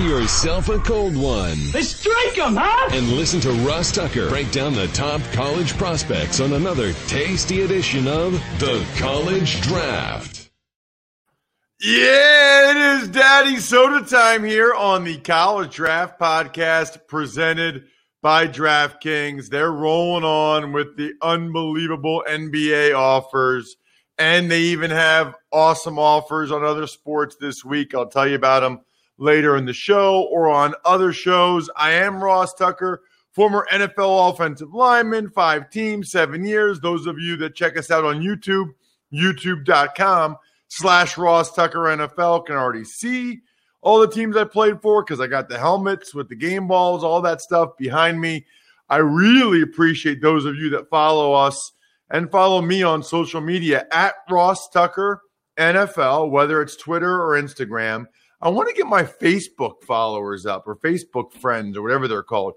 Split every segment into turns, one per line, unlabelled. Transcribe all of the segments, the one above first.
yourself a cold one.
Let's strike 'em, huh?
And listen to Ross Tucker break down the top college prospects on another tasty edition of The College Draft.
Yeah, it is Daddy Soda time here on the College Draft Podcast presented by DraftKings. They're rolling on with the unbelievable NBA offers, and they even have awesome offers on other sports this week. I'll tell you about them later in the show or on other shows. I am Ross Tucker, former NFL offensive lineman, 5 teams, 7 years. Those of you that check us out on YouTube, youtube.com/Ross Tucker NFL can already see all the teams I played for because I got the helmets with the game balls, all that stuff behind me. I really appreciate those of you that follow us and follow me on social media at Ross Tucker NFL, whether it's Twitter or Instagram. I want to get my Facebook followers up or Facebook friends or whatever they're called.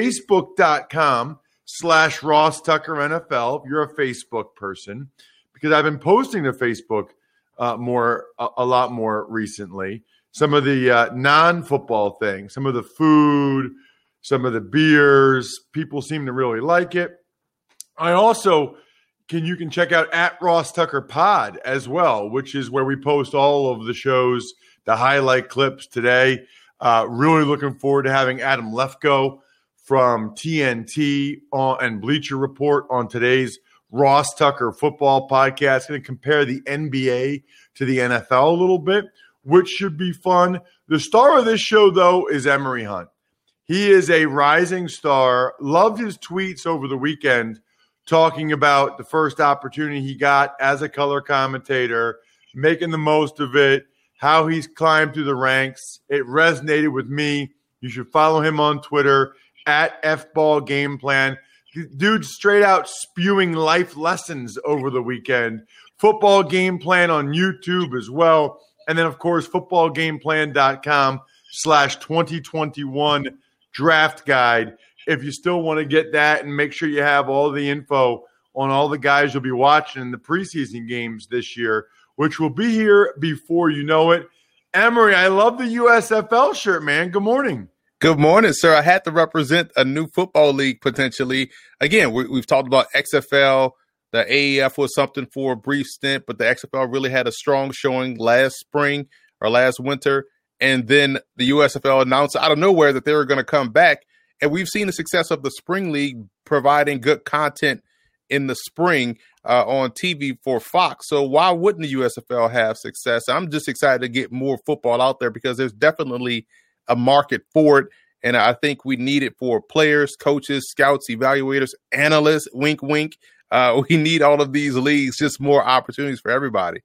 Facebook.com/Ross Tucker NFL if you're a Facebook person, because I've been posting to Facebook a lot more recently. Some of the non-football things, some of the food, some of the beers. People seem to really like it. I also you can check out at Ross Tucker Pod as well, which is where we post all of the shows, the highlight clips today. Really looking forward to having Adam Lefkoe from TNT and Bleacher Report on today's Ross Tucker Football Podcast. Going to compare the NBA to the NFL a little bit, which should be fun. The star of this show, though, is Emory Hunt. He is a rising star. Loved his tweets over the weekend talking about the first opportunity he got as a color commentator, making the most of it, how he's climbed through the ranks. It resonated with me. You should follow him on Twitter at FBallGamePlan. Dude straight out spewing life lessons over the weekend. Football Game Plan on YouTube as well. And then, of course, footballgameplan.com/2021 draft guide. If you still want to get that and make sure you have all the info on all the guys you'll be watching in the preseason games this year, which will be here before you know it. Emory, I love the USFL shirt, man. Good morning.
Good morning, sir. I had to represent a new football league potentially. Again, we've talked about XFL. The AAF was something for a brief stint, but the XFL really had a strong showing last spring or last winter. And then the USFL announced out of nowhere that they were going to come back. And we've seen the success of the spring league providing good content in the spring on TV for Fox. So why wouldn't the USFL have success? I'm just excited to get more football out there because there's definitely a market for it. And I think we need it for players, coaches, scouts, evaluators, analysts, wink, wink. We need all of these leagues, just more opportunities for everybody.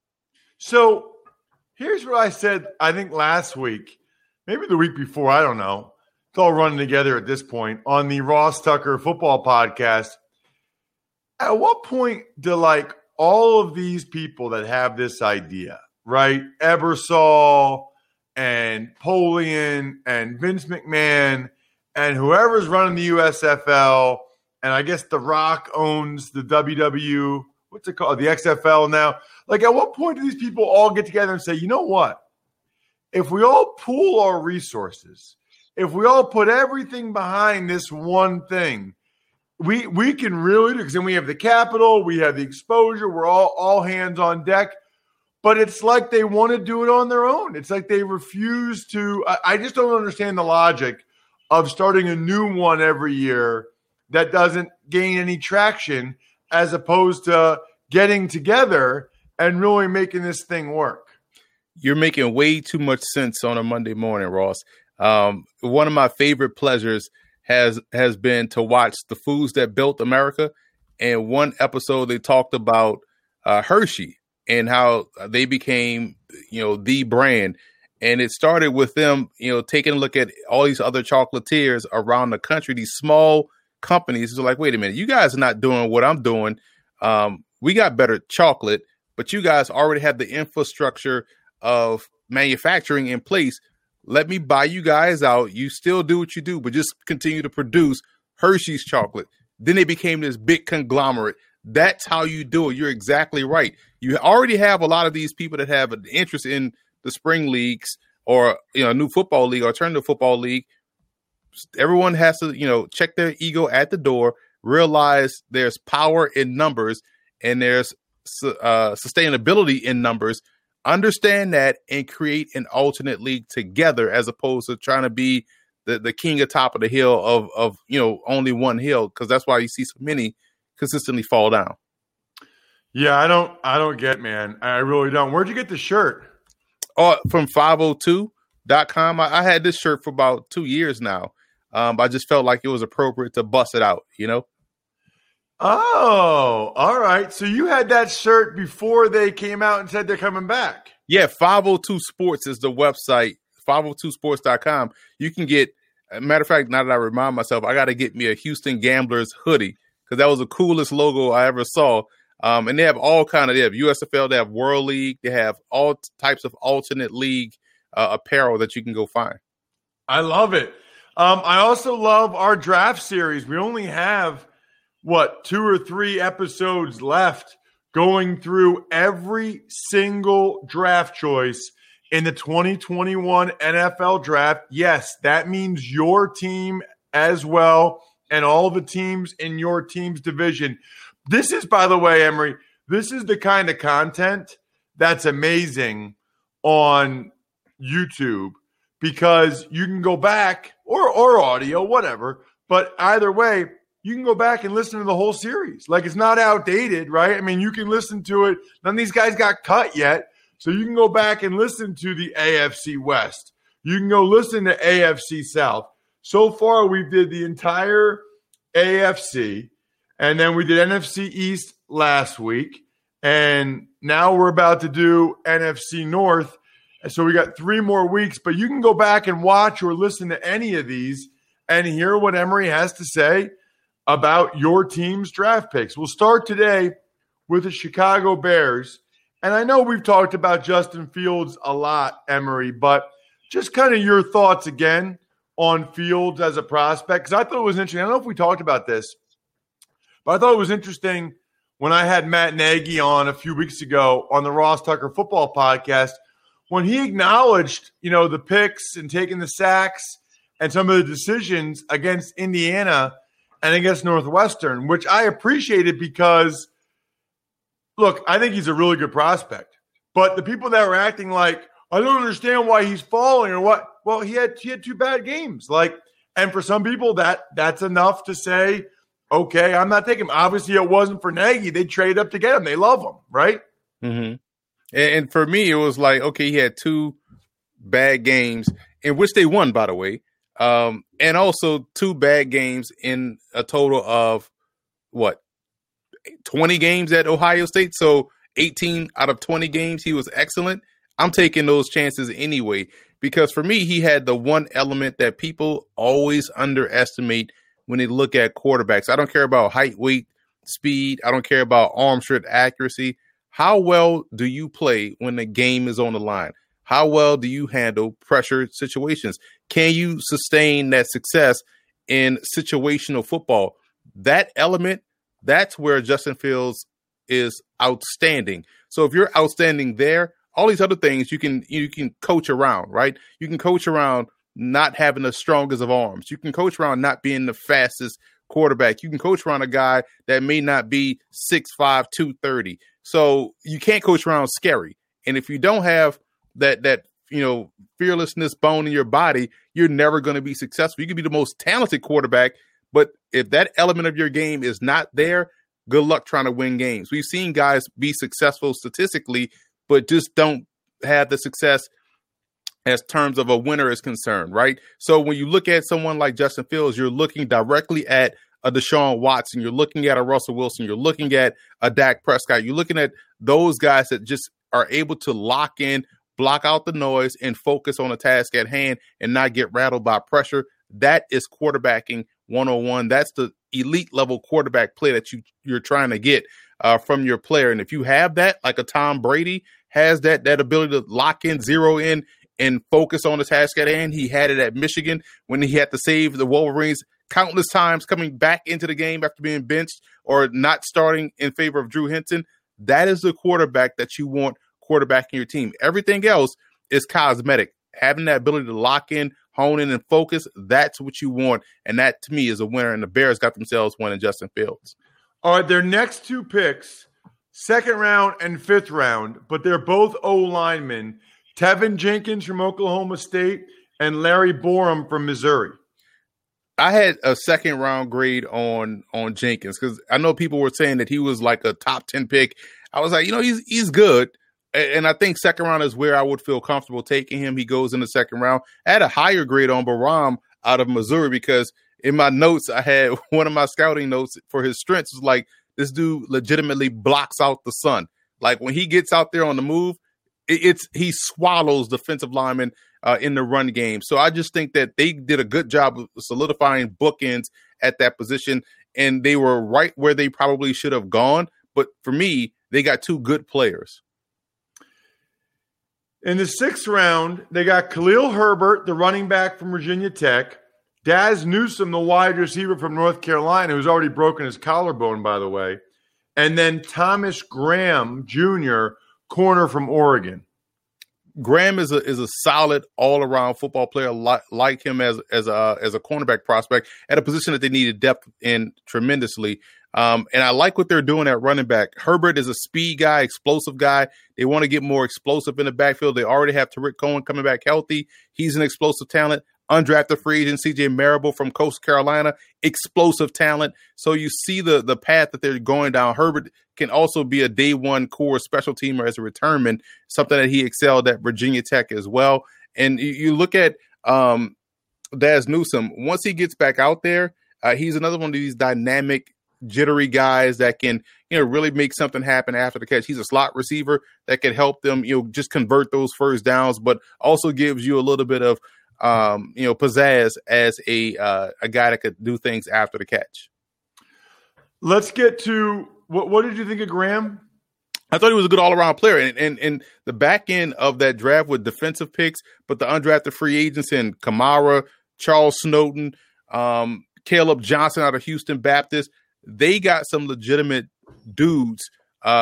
So here's what I said, I think last week, maybe the week before, I don't know. It's all running together at this point on the Ross Tucker Football Podcast. At what point do all of these people that have this idea, right? Ebersol and Polian and Vince McMahon and whoever's running the USFL, and I guess The Rock owns the WW, what's it called? The XFL now. At what point do these people all get together and say, you know what? If we all pool our resources, if we all put everything behind this one thing, we can really do, because then we have the capital, we have the exposure, we're all hands on deck. But it's like they want to do it on their own. It's like they refuse to. I just don't understand the logic of starting a new one every year that doesn't gain any traction, as opposed to getting together and really making this thing work.
You're making way too much sense on a Monday morning, Ross. One of my favorite pleasures has been to watch The Foods That Built America. And one episode they talked about Hershey and how they became, the brand. And it started with them, taking a look at all these other chocolatiers around the country, these small companies. It's like, wait a minute, you guys are not doing what I'm doing. We got better chocolate, but you guys already have the infrastructure of manufacturing in place. Let me buy you guys out. You still do what you do, but just continue to produce Hershey's chocolate. Then they became this big conglomerate. That's how you do it. You're exactly right. You already have a lot of these people that have an interest in the spring leagues or a new football league, alternative football league, everyone has to check their ego at the door, realize there's power in numbers and there's sustainability in numbers. Understand that and create an alternate league together, as opposed to trying to be the king atop of the hill of only one hill, because that's why you see so many consistently fall down.
Yeah, I don't get, man. I really don't. Where'd you get the shirt?
Oh, from 502.com. I had this shirt for about 2 years now. I just felt like it was appropriate to bust it out,
Oh, all right. So you had that shirt before they came out and said they're coming back.
Yeah, 502 Sports is the website, 502sports.com. You can get, matter of fact, now that I remind myself, I got to get me a Houston Gamblers hoodie, because that was the coolest logo I ever saw. And they have they have USFL, they have World League, they have all types of alternate league apparel that you can go find.
I love it. I also love our draft series. We only have 2 or 3 episodes left, going through every single draft choice in the 2021 NFL draft. Yes, that means your team as well, and all the teams in your team's division. This is, by the way, Emory, this is the kind of content that's amazing on YouTube, because you can go back, or audio, whatever, but either way, you can go back and listen to the whole series. Like, it's not outdated, right? I mean, you can listen to it. None of these guys got cut yet, so you can go back and listen to the AFC West. You can go listen to AFC South. So far, we did the entire AFC, and then we did NFC East last week, and now we're about to do NFC North. So we got 3 more weeks, but you can go back and watch or listen to any of these and hear what Emory has to say about your team's draft picks. We'll start today with the Chicago Bears. And I know we've talked about Justin Fields a lot, Emory, but just kind of your thoughts again on Fields as a prospect, because I thought it was interesting. I don't know if we talked about this, but I thought it was interesting when I had Matt Nagy on a few weeks ago on the Ross Tucker Football Podcast, when he acknowledged, the picks and taking the sacks and some of the decisions against Indiana and against Northwestern, which I appreciated because, look, I think he's a really good prospect. But the people that were acting like, I don't understand why he's falling or what. Well, he had 2 bad games. And for some people, that's enough to say, okay, I'm not taking him. Obviously, it wasn't for Nagy. They traded up to get him. They love him, right?
Mm-hmm. And for me, it was like, okay, he had 2 bad games, in which they won, by the way. And also 2 bad games in a total of 20 games at Ohio State. So 18 out of 20 games, he was excellent. I'm taking those chances anyway, because for me, he had the one element that people always underestimate when they look at quarterbacks. I don't care about height, weight, speed. I don't care about arm strength, accuracy. How well do you play when the game is on the line? How well do you handle pressure situations? Can you sustain that success in situational football? That element, that's where Justin Fields is outstanding. So if you're outstanding there, all these other things you can coach around, right? You can coach around not having the strongest of arms. You can coach around not being the fastest quarterback. You can coach around a guy that may not be 6'5", 230. So you can't coach around scary. And if you don't have that fearlessness bone in your body, you're never going to be successful. You can be the most talented quarterback, but if that element of your game is not there, good luck trying to win games. We've seen guys be successful statistically, but just don't have the success as terms of a winner is concerned, right? So when you look at someone like Justin Fields, you're looking directly at a Deshaun Watson, you're looking at a Russell Wilson, you're looking at a Dak Prescott, you're looking at those guys that just are able to lock in, block out the noise, and focus on the task at hand and not get rattled by pressure. That is quarterbacking 101. That's the elite level quarterback play that you're trying to get from your player. And if you have that, like a Tom Brady has that ability to lock in, zero in, and focus on the task at hand. He had it at Michigan when he had to save the Wolverines countless times coming back into the game after being benched or not starting in favor of Drew Henson. That is the quarterback that you want quarterbacking your team. Everything else is cosmetic. having that ability to lock in, hone in, and focus, that's what you want. And that, to me, is a winner. And the Bears got themselves winning Justin Fields.
All right, their next two picks, 2nd round and 5th round, but they're both O-linemen, Tevin Jenkins from Oklahoma State and Larry Borum from Missouri.
I had a 2nd round grade on Jenkins because I know people were saying that he was like a top 10 pick. I was like, he's good. And I think 2nd round is where I would feel comfortable taking him. He goes in the 2nd round. I had a higher grade on Borum out of Missouri because in my notes, I had one of my scouting notes for his strengths was like, this dude legitimately blocks out the sun. Like when he gets out there on the move, he swallows defensive linemen in the run game. So I just think that they did a good job of solidifying bookends at that position, and they were right where they probably should have gone. But for me, they got two good players.
In the 6th round, they got Khalil Herbert, the running back from Virginia Tech, Daz Newsome, the wide receiver from North Carolina, who's already broken his collarbone, by the way, and then Thomas Graham Jr., corner from Oregon.
Graham is a solid all-around football player, like him as a cornerback prospect at a position that they needed depth in tremendously. And I like what they're doing at running back. Herbert is a speed guy, explosive guy. They want to get more explosive in the backfield. They already have Tariq Cohen coming back healthy. He's an explosive talent. Undrafted free agent CJ Marable from Coastal Carolina, explosive talent. So you see the path that they're going down. Herbert can also be a day one core special teamer as a returnman, something that he excelled at Virginia Tech as well. And you look at Daz Newsome, once he gets back out there, he's another one of these dynamic, jittery guys that can, really make something happen after the catch. He's a slot receiver that can help them, just convert those first downs, but also gives you a little bit of pizzazz as a guy that could do things after the catch.
Let's get to what did you think of Graham?
I thought he was a good all-around player, and the back end of that draft with defensive picks, but the undrafted free agents in Kamara, Charles Snowden, Caleb Johnson out of Houston Baptist, they got some legitimate dudes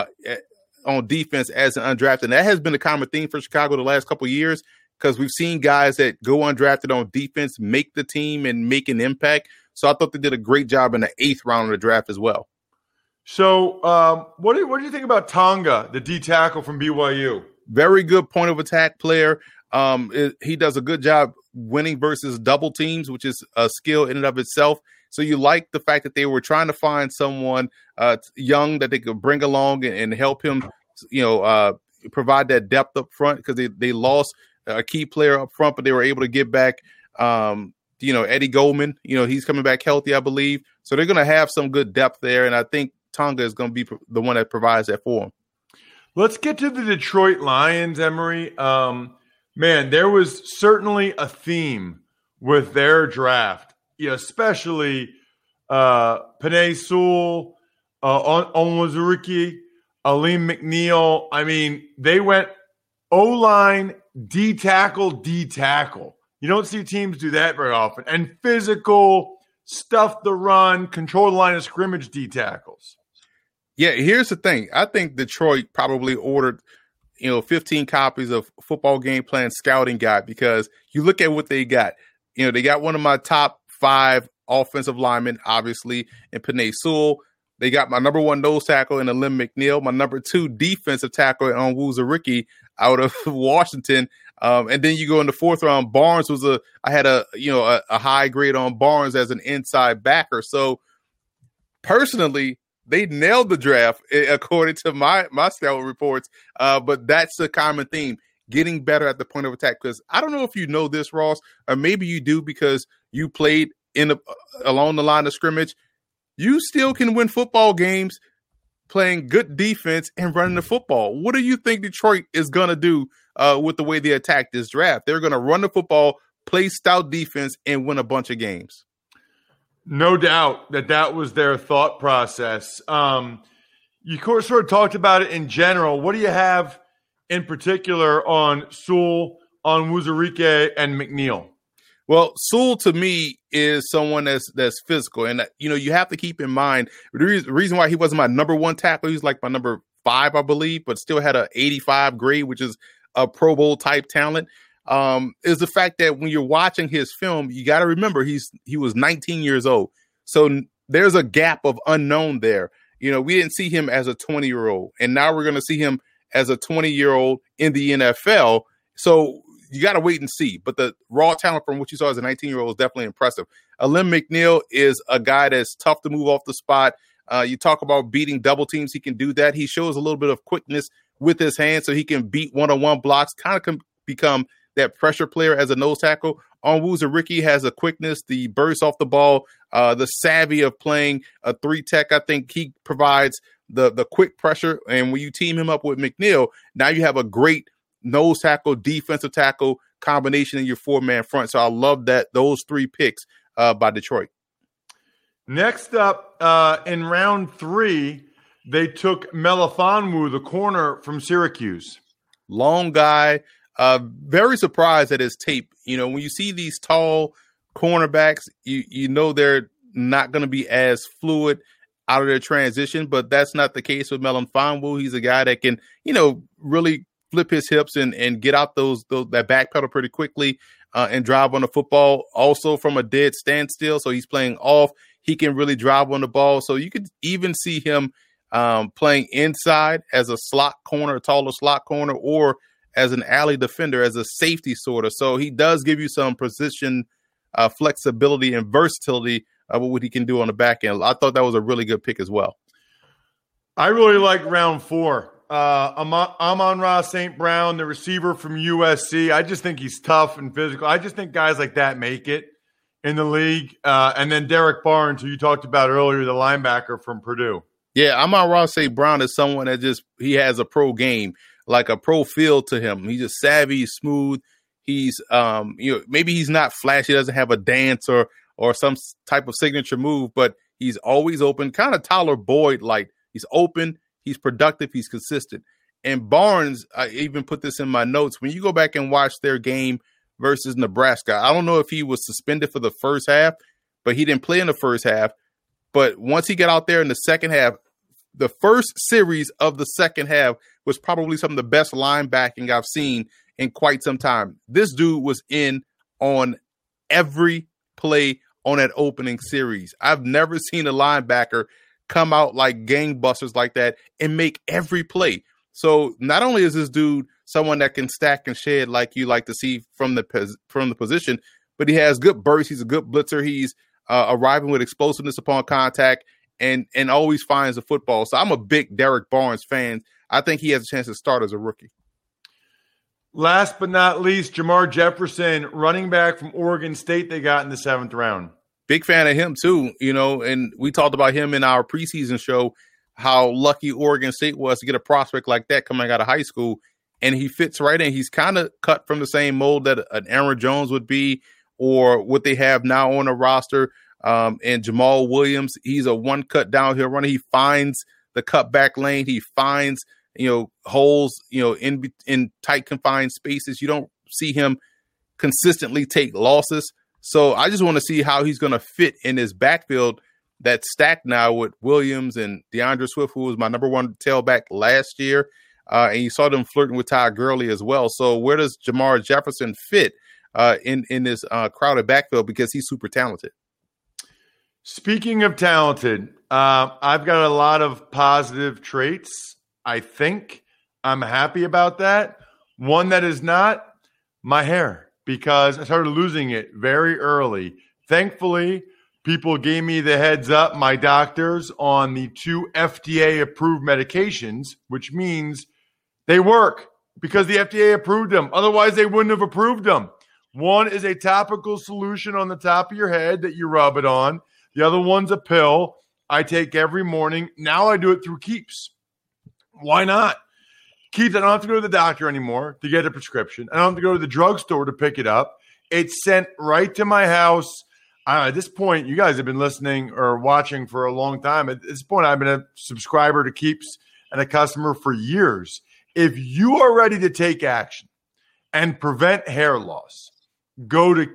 on defense as an undrafted. And that has been a common theme for Chicago the last couple of years, because we've seen guys that go undrafted on defense make the team and make an impact. So I thought they did a great job in the 8th round of the draft as well.
So what do you think about Tonga, the D tackle from BYU?
Very good point of attack player. He does a good job winning versus double teams, which is a skill in and of itself. So you like the fact that they were trying to find someone young that they could bring along and help him, provide that depth up front, because they lost a key player up front, but they were able to get back, Eddie Goldman. He's coming back healthy, I believe. So they're going to have some good depth there, and I think Tonga is going to be the one that provides that for him.
Let's get to the Detroit Lions, Emory. Man, there was certainly a theme with their draft, especially Penei Sewell, Onwuzurike, Aleem McNeil. I mean, they went O-line, D-tackle. You don't see teams do that very often. And physical, stuff the run, control the line of scrimmage D-tackles.
Yeah, here's the thing. I think Detroit probably ordered, 15 copies of Football Game Plan Scouting Guide, because you look at what they got. They got one of my top 5 offensive linemen, obviously, in Penei Sewell. They got my number 1 nose tackle in Aleem McNeil, my number 2 defensive tackle in Onwuzurike out of Washington. And then you go in the 4th round. Barnes I had a high grade on Barnes as an inside backer. So personally, they nailed the draft according to my scout reports. But that's the common theme, getting better at the point of attack. Because I don't know if you know this, Ross, or maybe you do because you played along the line of scrimmage. You still can win football games playing good defense and running the football. What do you think Detroit is going to do with the way they attack this draft? They're going to run the football, play stout defense, and win a bunch of games.
No doubt that was their thought process. You sort of talked about it in general. What do you have in particular on Sewell, on Onwuzurike, and McNeil?
Well, Sewell to me is someone that's physical, and you have to keep in mind the reason why he wasn't my number 1 tackle. He's like my number 5, I believe, but still had an 85 grade, which is a Pro Bowl type talent. is the fact that when you're watching his film, you got to remember he was 19 years old. So there's a gap of unknown there. You know, we didn't see him as a 20-year-old, and now we're going to see him as a 20-year-old in the NFL. So you got to wait and see. But the raw talent from what you saw as a 19-year-old is definitely impressive. Alim McNeill is a guy that's tough to move off the spot. You talk about beating double teams. He can do that. He shows a little bit of quickness with his hands, so he can beat one-on-one blocks, kind of become that pressure player as a nose tackle. Onwuzurike has a quickness, the burst off the ball, the savvy of playing a 3-tech. I think he provides the quick pressure. And when you team him up with McNeill, now you have a great nose tackle, defensive tackle combination in your 4-man front. So I love that those 3 picks by Detroit.
Next up, in round 3, they took Melifonwu, the corner from Syracuse.
Long guy. Very surprised at his tape. You know, when you see these tall cornerbacks, you know they're not going to be as fluid out of their transition, but that's not the case with Melifonwu. He's a guy that can, you know, really flip his hips and get out that back pedal pretty quickly and drive on the football. Also from a dead standstill, so he's playing off. He can really drive on the ball. So you could even see him playing inside as a slot corner, a taller slot corner, or as an alley defender, as a safety sort of. So he does give you some position flexibility and versatility of what he can do on the back end. I thought that was a really good pick as well.
I really like round 4. Amon-Ra St. Brown, the receiver from USC. I just think he's tough and physical. I just think guys like that make it in the league. And then Derek Barnes, who you talked about earlier, the linebacker from Purdue.
Yeah, Amon-Ra St. Brown is someone that he has a pro game, like a pro feel to him. He's just savvy, he's smooth. He's, maybe he's not flashy, doesn't have a dance or some type of signature move, but he's always open, kind of Tyler Boyd-like. He's open, he's productive, he's consistent. And Barnes, I even put this in my notes, when you go back and watch their game versus Nebraska, I don't know if he was suspended for the first half, but he didn't play in the first half. But once he got out there in the second half, the first series of the second half was probably some of the best linebacking I've seen in quite some time. This dude was in on every play on that opening series. I've never seen a linebacker come out like gangbusters like that and make every play. So not only is this dude someone that can stack and shed like you like to see from the position, but he has good bursts. He's a good blitzer. He's arriving with explosiveness upon contact and always finds the football. So I'm a big Derek Barnes fan. I think he has a chance to start as a rookie.
Last but not least, Jamar Jefferson, running back from Oregon State, they got in the 7th round.
Big fan of him too, and we talked about him in our preseason show, how lucky Oregon State was to get a prospect like that coming out of high school, and he fits right in. He's kind of cut from the same mold that an Aaron Jones would be, or what they have now on the roster. And Jamal Williams, he's a one-cut downhill runner. He finds the cutback lane. He finds holes, in tight confined spaces. You don't see him consistently take losses. So I just want to see how he's going to fit in his backfield that's stacked now with Williams and DeAndre Swift, who was my number 1 tailback last year. And you saw them flirting with Todd Gurley as well. So where does Jamar Jefferson fit in this crowded backfield? Because he's super talented.
Speaking of talented, I've got a lot of positive traits. I think I'm happy about that. One that is not, my hair, because I started losing it very early. Thankfully, people gave me the heads up, my doctors, on the 2 FDA-approved medications, which means they work because the FDA approved them. Otherwise, they wouldn't have approved them. One is a topical solution on the top of your head that you rub it on. The other one's a pill I take every morning. Now I do it through Keeps. Why not? Keeps, I don't have to go to the doctor anymore to get a prescription. I don't have to go to the drugstore to pick it up. It's sent right to my house. At this point, you guys have been listening or watching for a long time. At this point, I've been a subscriber to Keeps and a customer for years. If you are ready to take action and prevent hair loss, go to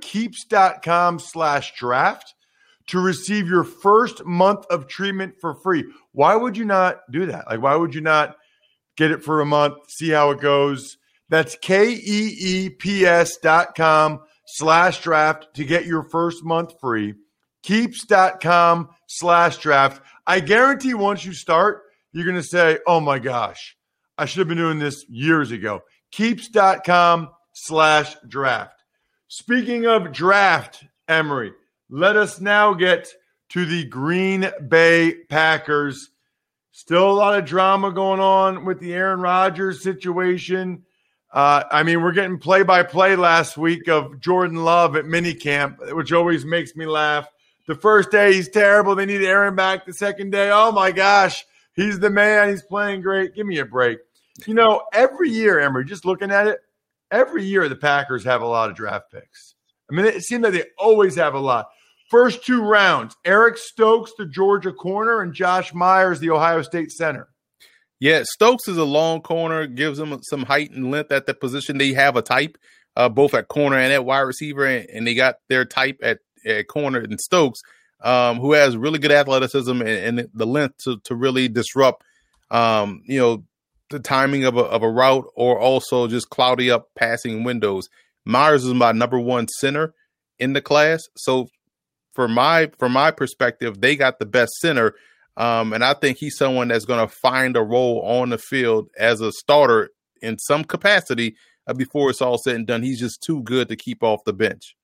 keeps.com/draft to receive your first month of treatment for free. Why would you not do that? Why would you not get it for a month, see how it goes? That's KEEPS.com/draft to get your first month free. Keeps.com/draft. I guarantee once you start, you're going to say, oh my gosh, I should have been doing this years ago. Keeps.com/draft. Speaking of draft, Emory, let us now get to the Green Bay Packers. Still a lot of drama going on with the Aaron Rodgers situation. We're getting play-by-play last week of Jordan Love at minicamp, which always makes me laugh. The first day, he's terrible. They need Aaron back. The second day, oh, my gosh, he's the man. He's playing great. Give me a break. You know, every year, Emory, just looking at it, every year the Packers have a lot of draft picks. I mean, it seems like they always have a lot. First two rounds, Eric Stokes, the Georgia corner, and Josh Myers, the Ohio State center.
Yeah, Stokes is a long corner, gives them some height and length at the position. They have a type, both at corner and at wide receiver, and they got their type at corner in Stokes, who has really good athleticism and the length to really disrupt, the timing of a route or also just cloudy up passing windows. Myers is my number one center in the class, so from my perspective, they got the best center. And I think he's someone that's going to find a role on the field as a starter in some capacity before it's all said and done. He's just too good to keep off the bench.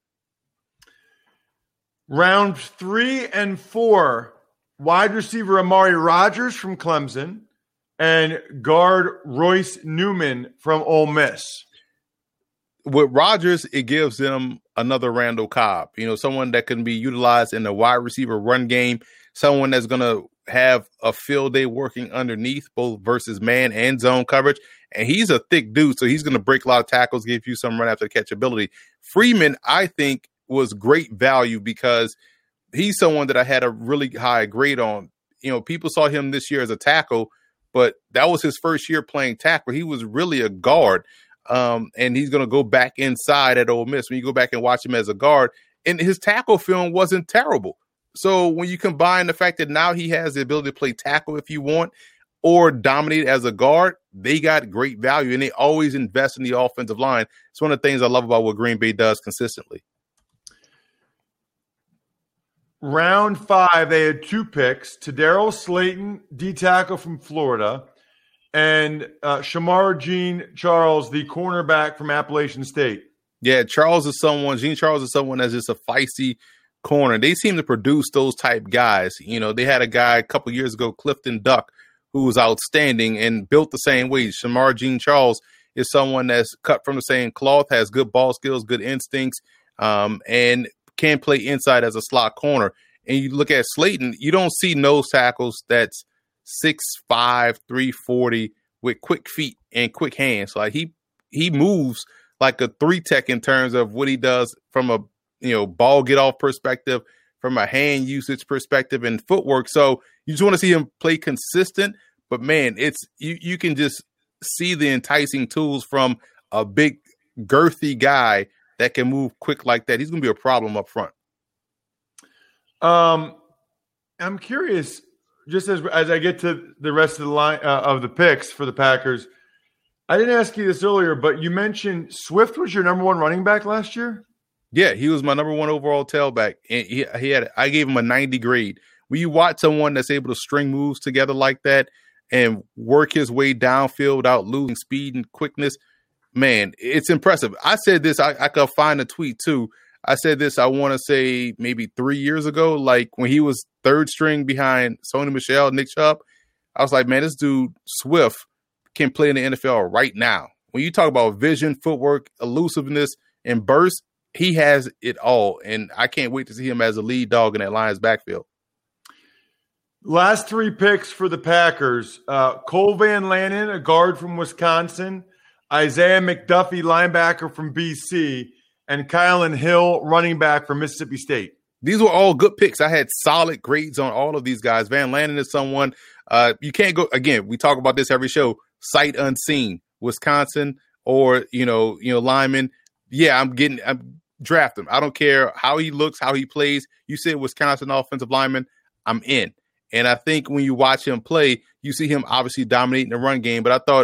Round 3 and 4, wide receiver Amari Rodgers from Clemson and guard Royce Newman from Ole Miss.
With Rodgers, it gives them another Randall Cobb, someone that can be utilized in the wide receiver run game, someone that's going to have a field day working underneath both versus man and zone coverage. And he's a thick dude, so he's going to break a lot of tackles, give you some run after catch ability. Freeman, I think, was great value because he's someone that I had a really high grade on. People saw him this year as a tackle, but that was his first year playing tackle. He was really a guard. And he's going to go back inside at Ole Miss. When you go back and watch him as a guard, and his tackle film wasn't terrible. So when you combine the fact that now he has the ability to play tackle if you want or dominate as a guard, they got great value, and they always invest in the offensive line. It's one of the things I love about what Green Bay does consistently.
Round 5, they had 2 picks. Tadaro Slayton, D-tackle from Florida, and Shamar Jean-Charles, the cornerback from Appalachian State.
Yeah, Jean Charles is someone that's just a feisty corner. They seem to produce those type guys. They had a guy a couple years ago, Clifton Duck, who was outstanding and built the same way. Shamar Jean-Charles is someone that's cut from the same cloth, has good ball skills, good instincts, and can play inside as a slot corner. And you look at Slayton, you don't see nose tackles that's 6'5", 340 with quick feet and quick hands. Like he moves like a 3-tech in terms of what he does from a ball get off perspective, from a hand usage perspective and footwork. So you just want to see him play consistent, but man, it's you can just see the enticing tools from a big girthy guy that can move quick like that. He's going to be a problem up front.
I'm curious, just as I get to the rest of the line of the picks for the Packers, I didn't ask you this earlier, but you mentioned Swift was your number 1 running back last year?
Yeah, he was my number 1 overall tailback. And I gave him a 90 grade. When you watch someone that's able to string moves together like that and work his way downfield without losing speed and quickness, man, it's impressive. I said this, I could find a tweet too. I said this, I want to say maybe 3 years ago, like when he was 3rd string behind Sony Michel, Nick Chubb. I was like, man, this dude Swift can play in the NFL right now. When you talk about vision, footwork, elusiveness, and burst, he has it all. And I can't wait to see him as a lead dog in that Lions backfield.
Last 3 picks for the Packers. Cole Van Lanen, a guard from Wisconsin. Isaiah McDuffie, linebacker from BC. And Kylan Hill, running back from Mississippi State.
These were all good picks. I had solid grades on all of these guys. Van Lanen is someone you can't go, again, we talk about this every show, sight unseen. Wisconsin or, lineman. Yeah, I'm draft him. I don't care how he looks, how he plays. You said Wisconsin offensive lineman, I'm in. And I think when you watch him play, you see him obviously dominating the run game. But I thought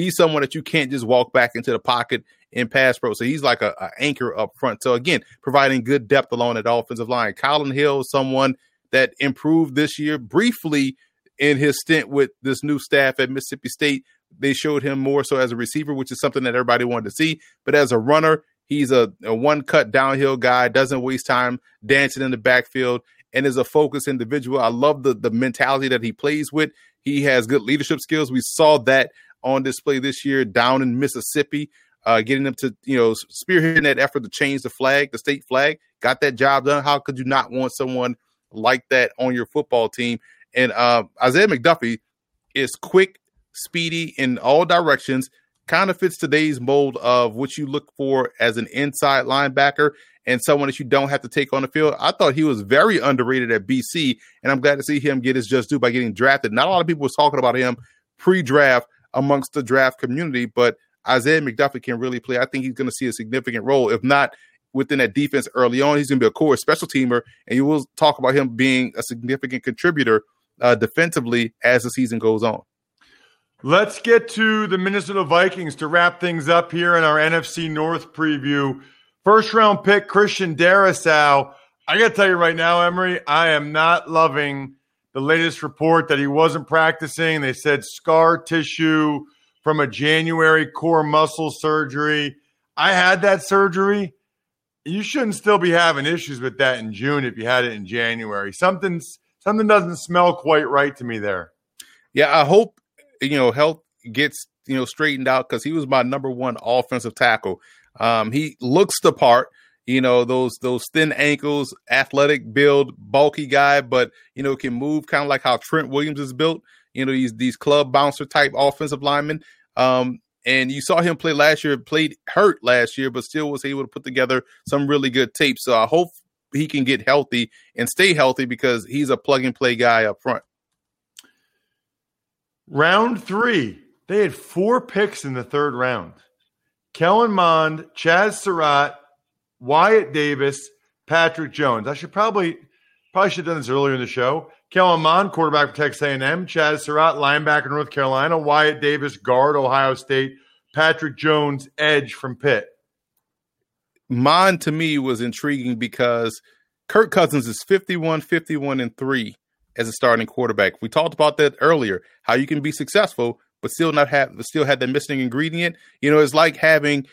he's someone that you can't just walk back into the pocket in pass pro. So he's like a anchor up front. So again, providing good depth along that offensive line. Colin Hill is someone that improved this year briefly in his stint with this new staff at Mississippi State. They showed him more so as a receiver, which is something that everybody wanted to see. But as a runner, he's a one-cut downhill guy, doesn't waste time dancing in the backfield, and is a focused individual. I love the mentality that he plays with. He has good leadership skills. We saw that on display this year down in Mississippi, getting them to, spearheading that effort to change the state flag, got that job done. How could you not want someone like that on your football team? And Isaiah McDuffie is quick, speedy in all directions, kind of fits today's mold of what you look for as an inside linebacker and someone that you don't have to take on the field. I thought he was very underrated at BC, and I'm glad to see him get his just due by getting drafted. Not a lot of people was talking about him pre-draft amongst the draft community, but Isaiah McDuffie can really play. I think he's going to see a significant role. If not within that defense early on, he's going to be a core special teamer, and you will talk about him being a significant contributor defensively as the season goes on.
Let's get to the Minnesota Vikings to wrap things up here in our NFC North preview. First round pick, Christian Darrisaw. I got to tell you right now, Emery, I am not loving the latest report that he wasn't practicing. They said scar tissue from a January core muscle surgery. I had that surgery. You shouldn't still be having issues with that in June if you had it in January. Something doesn't smell quite right to me there.
Yeah, I hope health gets straightened out, because he was my number one offensive tackle. He looks the part, those thin ankles, athletic build, bulky guy, but can move kind of like how Trent Williams is built. These club bouncer type offensive linemen. And you saw him play last year, played hurt last year, but still was able to put together some really good tape. So I hope he can get healthy and stay healthy, because he's a plug and play guy up front.
Round 3, they had 4 picks in the third round. Kellen Mond, Chaz Surratt, Wyatt Davis, Patrick Jones. I should probably should have done this earlier in the show. Kellen Mond, quarterback for Texas A&M. Chaz Surratt, linebacker, North Carolina. Wyatt Davis, guard, Ohio State. Patrick Jones, edge from Pitt.
Mond, to me, was intriguing because Kirk Cousins is 51-3 as a starting quarterback. We talked about that earlier, how you can be successful but still have that missing ingredient. It's like having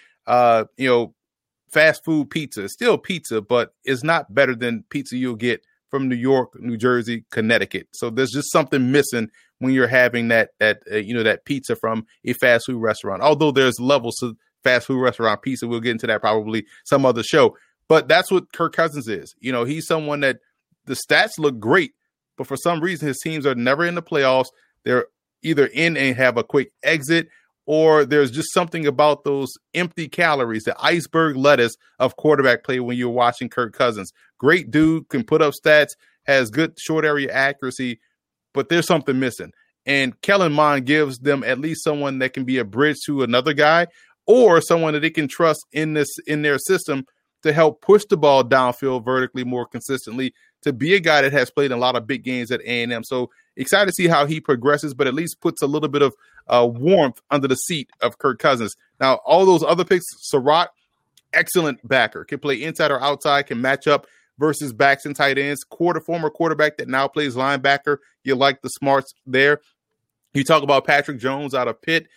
fast food pizza. It's still pizza, but it's not better than pizza you'll get from New York, New Jersey, Connecticut. So there's just something missing when you're having that pizza from a fast food restaurant. Although there's levels to fast food restaurant pizza, we'll get into that probably some other show. But that's what Kirk Cousins is. He's someone that the stats look great, but for some reason his teams are never in the playoffs. They're either in and have a quick exit, or there's just something about those empty calories, the iceberg lettuce of quarterback play when you're watching Kirk Cousins. Great dude, can put up stats, has good short area accuracy, but there's something missing. And Kellen Mond gives them at least someone that can be a bridge to another guy, or someone that they can trust in their system to help push the ball downfield vertically more consistently, to be a guy that has played in a lot of big games at A&M. So excited to see how he progresses, but at least puts a little bit of warmth under the seat of Kirk Cousins. Now, all those other picks, Surratt, excellent backer, can play inside or outside, can match up versus backs and tight ends. Former quarterback that now plays linebacker. You like the smarts there. You talk about Patrick Jones out of Pitt.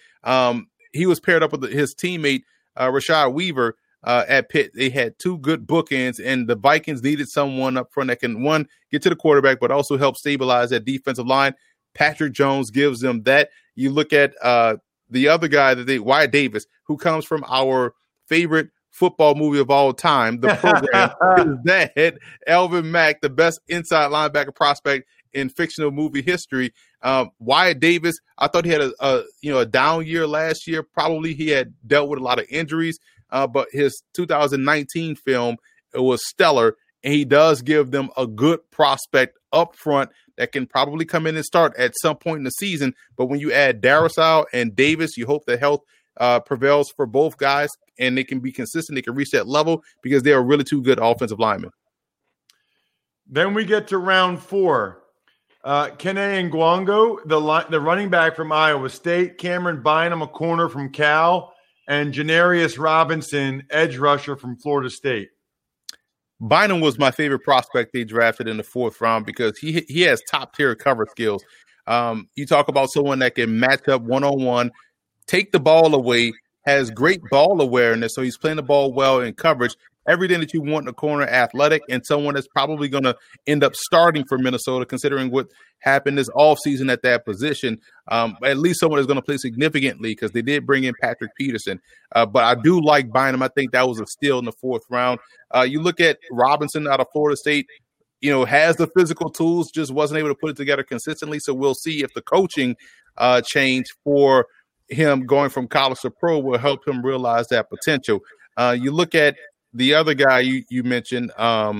He was paired up with his teammate, Rashad Weaver, at Pitt. They had 2 good bookends, and the Vikings needed someone up front that can, one, get to the quarterback, but also help stabilize that defensive line. Patrick Jones gives them that. You look at the other guy, Wyatt Davis, who comes from our favorite football movie of all time, The Program. His dad, Elvin Mack, the best inside linebacker prospect in fictional movie history. Wyatt Davis, I thought he had a down year last year. Probably he had dealt with a lot of injuries. But his 2019 film, it was stellar, and he does give them a good prospect up front that can probably come in and start at some point in the season. But when you add Darrisaw and Davis, you hope that health prevails for both guys, and they can be consistent. They can reach that level because they are really 2 good offensive linemen.
Then we get to round 4. Kene Ngwango, the running back from Iowa State. Cameron Bynum, a corner from Cal. And Janarius Robinson, edge rusher from Florida State.
Bynum was my favorite prospect they drafted in the 4th round because he has top-tier cover skills. You talk about someone that can match up one-on-one, take the ball away, has great ball awareness, so he's playing the ball well in coverage. Everything that you want in a corner, athletic, and someone that's probably going to end up starting for Minnesota, considering what happened this offseason at that position. At least someone that's going to play significantly because they did bring in Patrick Peterson. But I do like Bynum. I think that was a steal in the 4th round. You look at Robinson out of Florida State, has the physical tools, just wasn't able to put it together consistently. So we'll see if the coaching change for him going from college to pro will help him realize that potential. You look at the other guy you mentioned,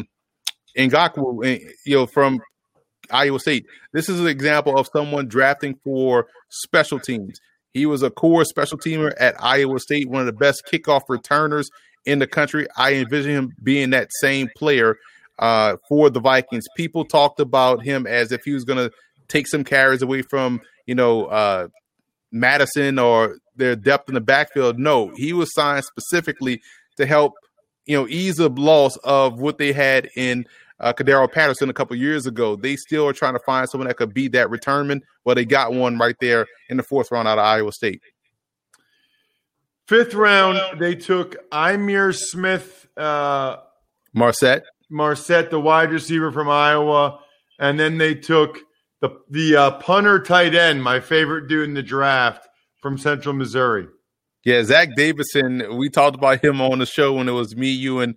Ngakoue, from Iowa State. This is an example of someone drafting for special teams. He was a core special teamer at Iowa State, one of the best kickoff returners in the country. I envision him being that same player for the Vikings. People talked about him as if he was going to take some carries away from, Madison or their depth in the backfield. No, he was signed specifically to help ease the loss of what they had in Kadero Patterson a couple years ago. They still are trying to find someone that could be that returnman. Well, they got one right there in the 4th round out of Iowa State.
5th round, they took Ihmir Smith
Marset,
the wide receiver from Iowa. And then they took the punter tight end, my favorite dude in the draft, from Central Missouri.
Yeah, Zach Davison, we talked about him on the show when it was me, you, and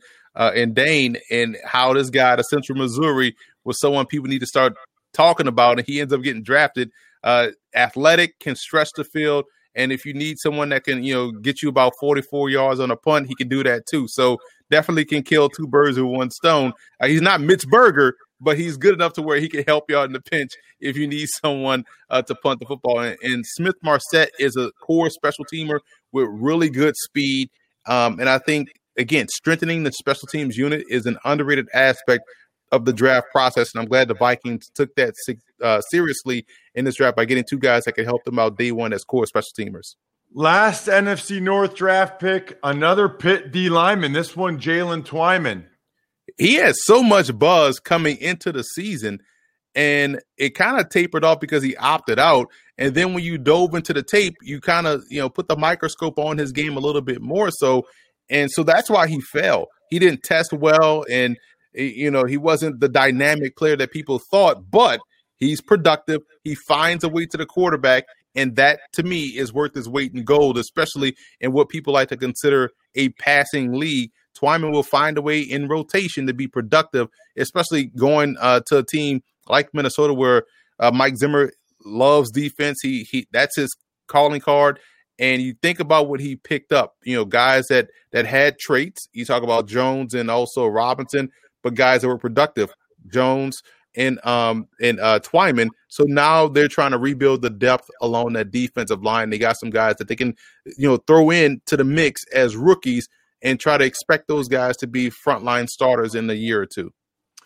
Dane, and how this guy out of Central Missouri was someone people need to start talking about, and he ends up getting drafted. Athletic, can stretch the field, and if you need someone that can, get you about 44 yards on a punt, he can do that too. So definitely can kill 2 birds with 1 stone. He's not Mitch Berger, but he's good enough to where he can help you out in the pinch if you need someone to punt the football. And Smith Marset is a core special teamer with really good speed. And I think, again, strengthening the special teams unit is an underrated aspect of the draft process. And I'm glad the Vikings took that seriously in this draft by getting 2 guys that could help them out day one as core special teamers.
Last NFC North draft pick, another Pitt D lineman. This one, Jalen Twyman.
He had so much buzz coming into the season, and it kind of tapered off because he opted out. And then when you dove into the tape, you kind of, put the microscope on his game a little bit more so. And so that's why he fell. He didn't test well, and, he wasn't the dynamic player that people thought, but he's productive. He finds a way to the quarterback, and that, to me, is worth his weight in gold, especially in what people like to consider a passing league. Twyman will find a way in rotation to be productive, especially going to a team like Minnesota where Mike Zimmer loves defense. He that's his calling card. And you think about what he picked up, guys that had traits. You talk about Jones and also Robinson, but guys that were productive, Jones and Twyman. So now they're trying to rebuild the depth along that defensive line. They got some guys that they can, throw in to the mix as rookies and try to expect those guys to be frontline starters in a year or 2.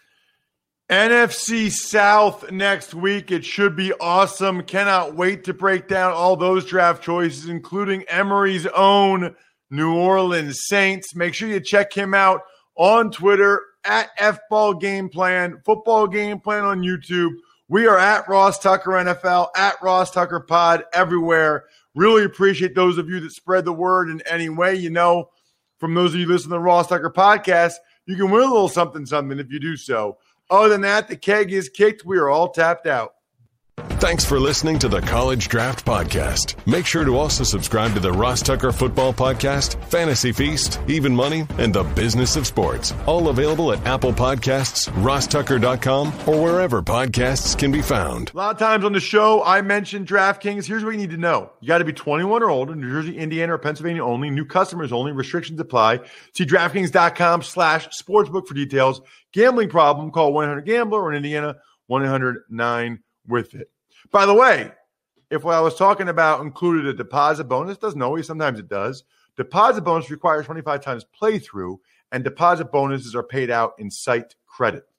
NFC South next week. It should be awesome. Cannot wait to break down all those draft choices, including Emery's own New Orleans Saints. Make sure you check him out on Twitter at FBall Game Plan, Football Game Plan on YouTube. We are at Ross Tucker NFL, at Ross Tucker Pod, everywhere. Really appreciate those of you that spread the word in any way. From those of you listening to the Ross Tucker podcast, you can win a little something if you do so. Other than that, the keg is kicked. We are all tapped out.
Thanks for listening to the College Draft Podcast. Make sure to also subscribe to the Ross Tucker Football Podcast, Fantasy Feast, Even Money, and The Business of Sports. All available at Apple Podcasts, rosstucker.com, or wherever podcasts can be found.
A lot of times on the show, I mentioned DraftKings. Here's what you need to know. You got to be 21 or older, New Jersey, Indiana, or Pennsylvania only. New customers only. Restrictions apply. See DraftKings.com/sportsbook for details. Gambling problem, call 1-800-GAMBLER, or in Indiana, 1-800-9-WITH-IT. By the way, if what I was talking about included a deposit bonus, doesn't always, sometimes it does. Deposit bonus requires 25 times playthrough, and deposit bonuses are paid out in site credit.